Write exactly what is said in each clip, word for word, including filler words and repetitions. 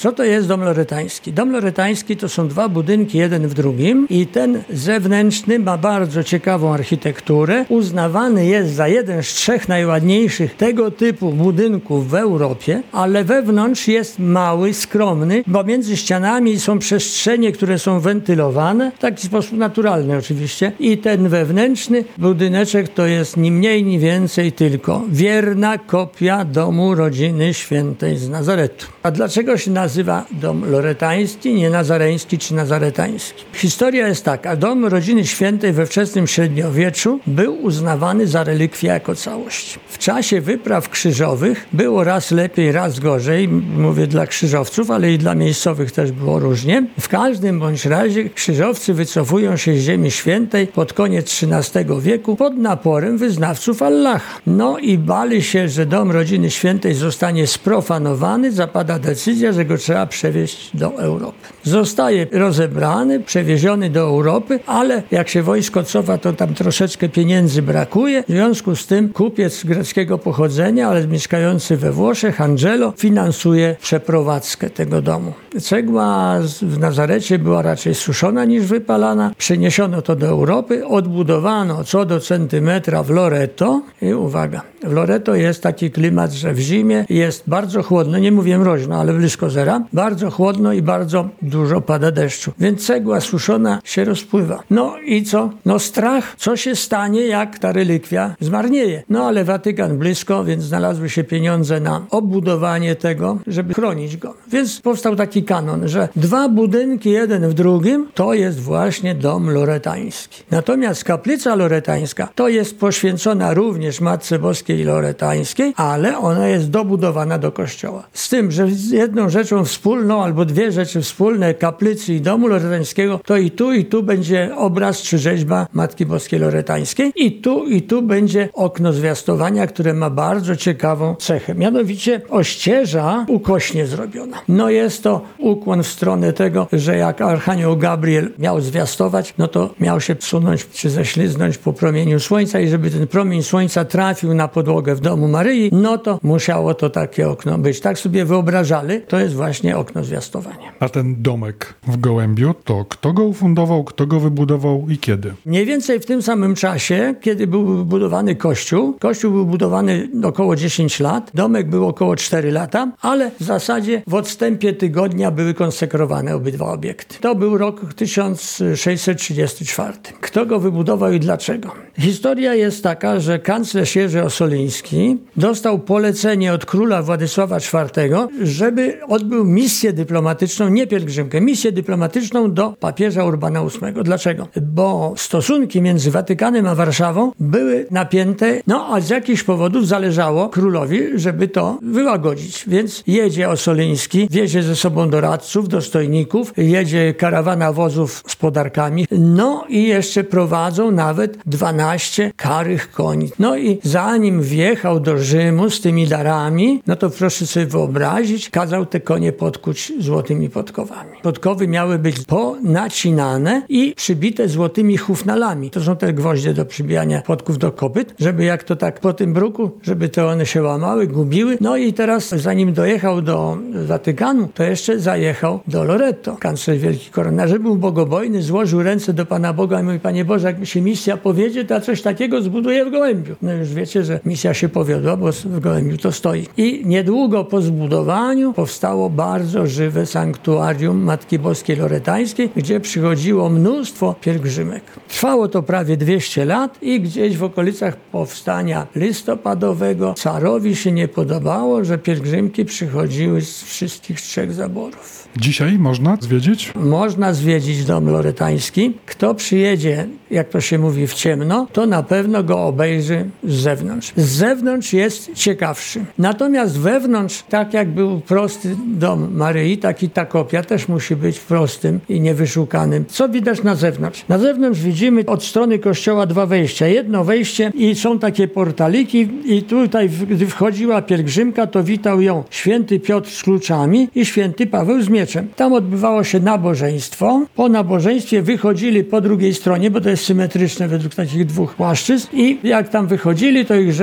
Co to jest dom loretański? Dom loretański to są dwa budynki, jeden w drugim i ten zewnętrzny ma bardzo ciekawą architekturę. Uznawany jest za jeden z trzech najładniejszych tego typu budynków w Europie, ale wewnątrz jest mały, skromny, bo między ścianami są przestrzenie, które są wentylowane, w taki sposób naturalny oczywiście. I ten wewnętrzny budyneczek to jest ni mniej, ni więcej tylko wierna kopia domu rodziny świętej z Nazaretu. A dlaczego się nazywa dom loretański, nie nazareński czy nazaretański? Historia jest taka. Dom rodziny świętej we wczesnym średniowieczu był uznawany za relikwię jako całość. W czasie wypraw krzyżowych było raz lepiej, raz gorzej. Mówię dla krzyżowców, ale i dla miejscowych też było różnie. W każdym bądź razie krzyżowcy wycofują się z ziemi świętej pod koniec trzynastego wieku pod naporem wyznawców Allaha. No i bali się, że dom rodziny świętej zostanie sprofanowany. Zapada decyzja, że go trzeba przewieźć do Europy. Zostaje rozebrany, przewieziony do Europy, ale jak się wojsko cofa, to tam troszeczkę pieniędzy brakuje. W związku z tym kupiec greckiego pochodzenia, ale mieszkający we Włoszech, Angelo, finansuje przeprowadzkę tego domu. Cegła w Nazarecie była raczej suszona niż wypalana. Przeniesiono to do Europy, odbudowano co do centymetra w Loreto. I uwaga, w Loreto jest taki klimat, że w zimie jest bardzo chłodno, nie mówię mroźno, ale blisko zera, bardzo chłodno i bardzo dużo pada deszczu. Więc cegła suszona się rozpływa. No i co? No strach, co się stanie, jak ta relikwia zmarnieje. No ale Watykan blisko, więc znalazły się pieniądze na obudowanie tego, żeby chronić go. Więc powstał taki kanon, że dwa budynki, jeden w drugim, to jest właśnie dom loretański. Natomiast kaplica loretańska to jest poświęcona również Matce Boskiej Loretańskiej, ale ona jest dobudowana do kościoła. Z tym, że jedną rzeczą wspólną, albo dwie rzeczy wspólne kaplicy i domu loretańskiego, to i tu, i tu będzie obraz czy rzeźba Matki Boskiej Loretańskiej i tu, i tu będzie okno zwiastowania, które ma bardzo ciekawą cechę. Mianowicie ościeża ukośnie zrobiona. No jest to ukłon w stronę tego, że jak Archanioł Gabriel miał zwiastować, no to miał się psunąć czy ześliznąć po promieniu słońca i żeby ten promień słońca trafił na podłogę w domu Maryi, no to musiało to takie okno być. Tak sobie wyobrażali, to jest właśnie okno zwiastowania. A ten domek w Gołębiu, to kto go ufundował, kto go wybudował i kiedy? Mniej więcej w tym samym czasie, kiedy był budowany kościół. Kościół był budowany około dziesięć lat, domek był około cztery lata, ale w zasadzie w odstępie tygodnia były konsekrowane obydwa obiekty. To był rok tysiąc sześćset trzydziesty czwarty. Kto go wybudował i dlaczego? Historia jest taka, że kanclerz Jerzy Osoliński dostał polecenie od króla Władysława czwartego, żeby odbył misję dyplomatyczną, nie pielgrzymkę, misję dyplomatyczną do papieża Urbana ósmego. Dlaczego? Bo stosunki między Watykanem a Warszawą były napięte, no a z jakichś powodów zależało królowi, żeby to wyłagodzić. Więc jedzie Osoliński, wiezie ze sobą doradców, dostojników, jedzie karawana wozów z podarkami, no i jeszcze prowadzą nawet dwanaście karych koni. No i zanim wjechał do Rzymu z tymi darami, no to proszę sobie wyobrazić, kazał te konie podkuć złotymi podkowami. Podkowy miały być ponacinane i przybite złotymi hufnalami. To są te gwoździe do przybijania podków do kopyt, żeby jak to tak po tym bruku, żeby te one się łamały, gubiły. No i teraz zanim dojechał do Watykanu, to jeszcze zajechał do Loreto. Kanclerz Wielki Koronarz był bogobojny, złożył ręce do Pana Boga i mówi: Panie Boże, jak mi się misja powiedzie, to ja coś takiego zbuduję w Gołębiu. No już wiecie, że misja się powiodła, bo w Gołębiu to stoi. I niedługo po zbudowaniu powstało bardzo żywe sanktuarium Matki Boskiej Loretańskiej, gdzie przychodziło mnóstwo pielgrzymek. Trwało to prawie dwieście lat i gdzieś w okolicach powstania listopadowego carowi się nie podobało, że pielgrzymki przychodziły z wszystkich trzech zaborów. Dzisiaj można zwiedzić? Można zwiedzić dom loretański. Kto przyjedzie, jak to się mówi, w ciemno, to na pewno go obejrzy z zewnątrz. Z zewnątrz jest ciekawszy. Natomiast wewnątrz, tak jak był prosty dom Maryi, tak i ta kopia też musi być prostym i niewyszukanym. Co widać na zewnątrz? Na zewnątrz widzimy od strony kościoła dwa wejścia. Jedno wejście i są takie portaliki i tutaj, gdy wchodziła pielgrzymka, to witał ją święty Piotr z kluczami i święty Paweł z mieczem. Tam odbywało się nabożeństwo. Po nabożeństwie wychodzili po drugiej stronie, bo to jest symetryczne według takich dwóch płaszczyzn i jak tam wychodzili, to ich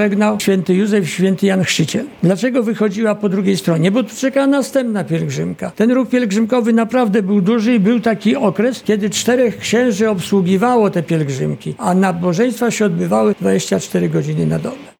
pożegnał święty Józef, święty Jan Chrzciciel. Dlaczego wychodziła po drugiej stronie? Bo tu czeka następna pielgrzymka. Ten ruch pielgrzymkowy naprawdę był duży i był taki okres, kiedy czterech księży obsługiwało te pielgrzymki, a nabożeństwa się odbywały dwadzieścia cztery godziny na dobę.